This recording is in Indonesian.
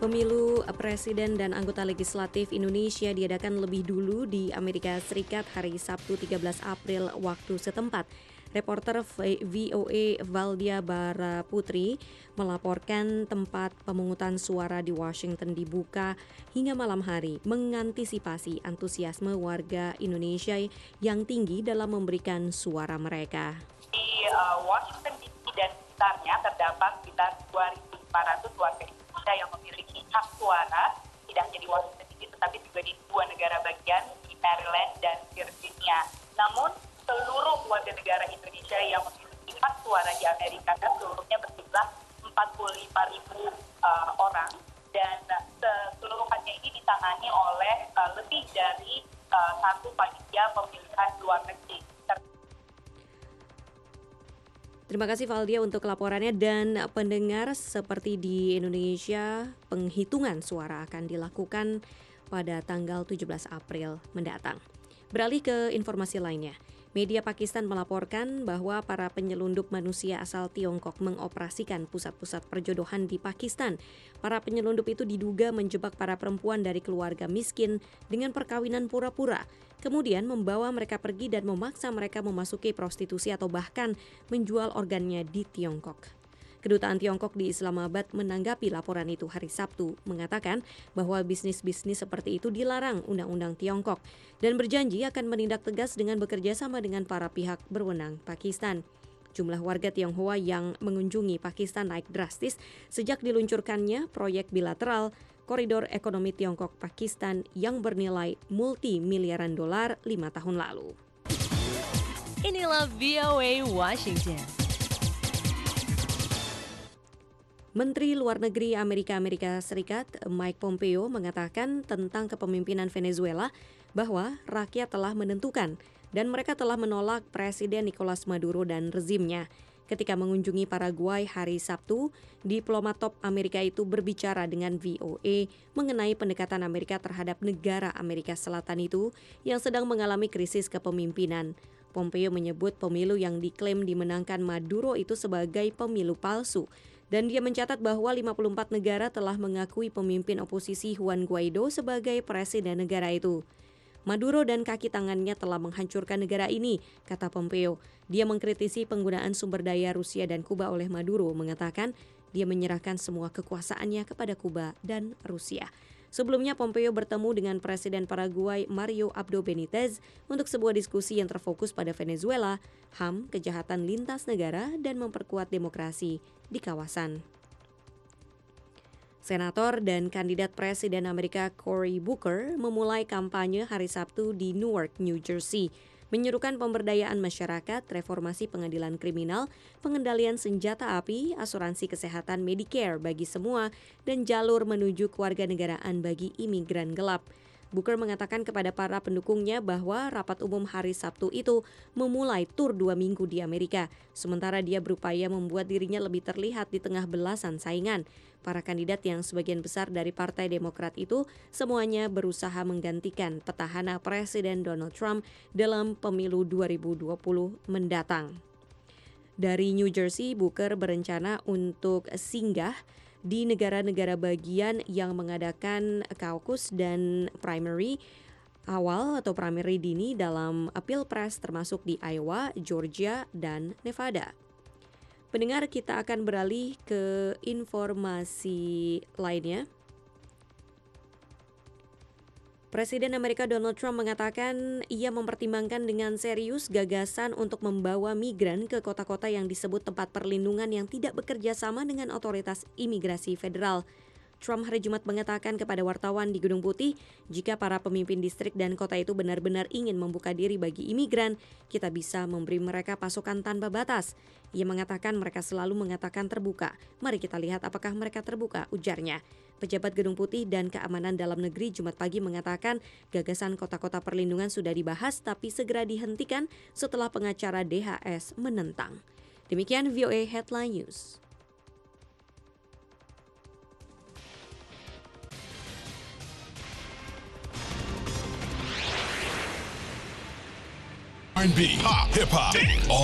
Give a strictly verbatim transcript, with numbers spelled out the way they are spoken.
Pemilu Presiden dan anggota legislatif Indonesia diadakan lebih dulu di Amerika Serikat hari Sabtu tiga belas April waktu setempat. Reporter V O A Valdia Baraputri melaporkan tempat pemungutan suara di Washington dibuka hingga malam hari mengantisipasi antusiasme warga Indonesia yang tinggi dalam memberikan suara mereka. Di uh, Washington D C dan sekitarnya terdapat sekitar dua ribu lima ratus warga Indonesia yang memiliki hak suara, tidak hanya di Washington D C tetapi juga di dua negara bagian, di Maryland dan Virginia. Namun seluruh warga negara Indonesia yang memiliki hak suara di Amerika kan seluruhnya berjumlah empat puluh lima ribu uh, orang, dan keseluruhannya ini ditangani oleh uh, lebih dari uh, satu panitia pemilihan luar negeri. Terima kasih Valdia untuk laporannya, dan pendengar, seperti di Indonesia penghitungan suara akan dilakukan pada tanggal tujuh belas April mendatang. Beralih ke informasi lainnya. Media Pakistan melaporkan bahwa para penyelundup manusia asal Tiongkok mengoperasikan pusat-pusat perjodohan di Pakistan. Para penyelundup itu diduga menjebak para perempuan dari keluarga miskin dengan perkawinan pura-pura, kemudian membawa mereka pergi dan memaksa mereka memasuki prostitusi atau bahkan menjual organnya di Tiongkok. Kedutaan Tiongkok di Islamabad menanggapi laporan itu hari Sabtu, mengatakan bahwa bisnis-bisnis seperti itu dilarang Undang-Undang Tiongkok dan berjanji akan menindak tegas dengan bekerja sama dengan para pihak berwenang Pakistan. Jumlah warga Tionghoa yang mengunjungi Pakistan naik drastis sejak diluncurkannya proyek bilateral Koridor Ekonomi Tiongkok-Pakistan yang bernilai multi-miliaran dolar lima tahun lalu. Inilah V O A Washington. Menteri Luar Negeri Amerika Amerika Serikat Mike Pompeo mengatakan tentang kepemimpinan Venezuela bahwa rakyat telah menentukan dan mereka telah menolak Presiden Nicolas Maduro dan rezimnya. Ketika mengunjungi Paraguay hari Sabtu, diplomat top Amerika itu berbicara dengan V O A mengenai pendekatan Amerika terhadap negara Amerika Selatan itu yang sedang mengalami krisis kepemimpinan. Pompeo menyebut pemilu yang diklaim dimenangkan Maduro itu sebagai pemilu palsu. Dan dia mencatat bahwa lima puluh empat negara telah mengakui pemimpin oposisi Juan Guaido sebagai presiden negara itu. Maduro dan kaki tangannya telah menghancurkan negara ini, kata Pompeo. Dia mengkritisi penggunaan sumber daya Rusia dan Kuba oleh Maduro, mengatakan dia menyerahkan semua kekuasaannya kepada Kuba dan Rusia. Sebelumnya Pompeo bertemu dengan Presiden Paraguay Mario Abdo Benitez untuk sebuah diskusi yang terfokus pada Venezuela, H A M, kejahatan lintas negara, dan memperkuat demokrasi di kawasan. Senator dan kandidat Presiden Amerika Cory Booker memulai kampanye hari Sabtu di Newark, New Jersey, menyerukan pemberdayaan masyarakat, reformasi pengadilan kriminal, pengendalian senjata api, asuransi kesehatan Medicare bagi semua, dan jalur menuju kewarganegaraan bagi imigran gelap. Booker mengatakan kepada para pendukungnya bahwa rapat umum hari Sabtu itu memulai tur dua minggu di Amerika, sementara dia berupaya membuat dirinya lebih terlihat di tengah belasan saingan. Para kandidat yang sebagian besar dari Partai Demokrat itu semuanya berusaha menggantikan petahana Presiden Donald Trump dalam pemilu dua ribu dua puluh mendatang. Dari New Jersey, Booker berencana untuk singgah di negara-negara bagian yang mengadakan caucus dan primary awal atau primary dini dalam Pilpres, termasuk di Iowa, Georgia, dan Nevada. Pendengar, kita akan beralih ke informasi lainnya. Presiden Amerika Donald Trump mengatakan ia mempertimbangkan dengan serius gagasan untuk membawa migran ke kota-kota yang disebut tempat perlindungan yang tidak bekerja sama dengan otoritas imigrasi federal. Trump hari Jumat mengatakan kepada wartawan di Gedung Putih, jika para pemimpin distrik dan kota itu benar-benar ingin membuka diri bagi imigran, kita bisa memberi mereka pasokan tanpa batas. Ia mengatakan mereka selalu mengatakan terbuka. Mari kita lihat apakah mereka terbuka, ujarnya. Pejabat Gedung Putih dan Keamanan Dalam Negeri Jumat pagi mengatakan gagasan kota-kota perlindungan sudah dibahas tapi segera dihentikan setelah pengacara D H S menentang. Demikian V O A Headline News. R and B, pop, hip hop,